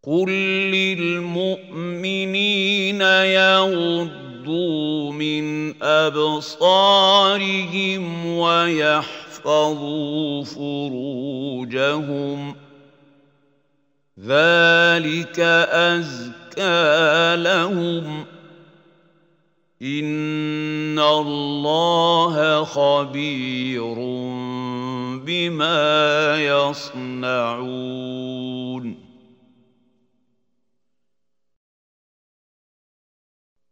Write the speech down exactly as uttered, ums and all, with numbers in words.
قل للمؤمنين يغضوا من أبصارهم ويحفظوا فروجهم ذلك أزكى لهم إن الله خبير بما يصنعون.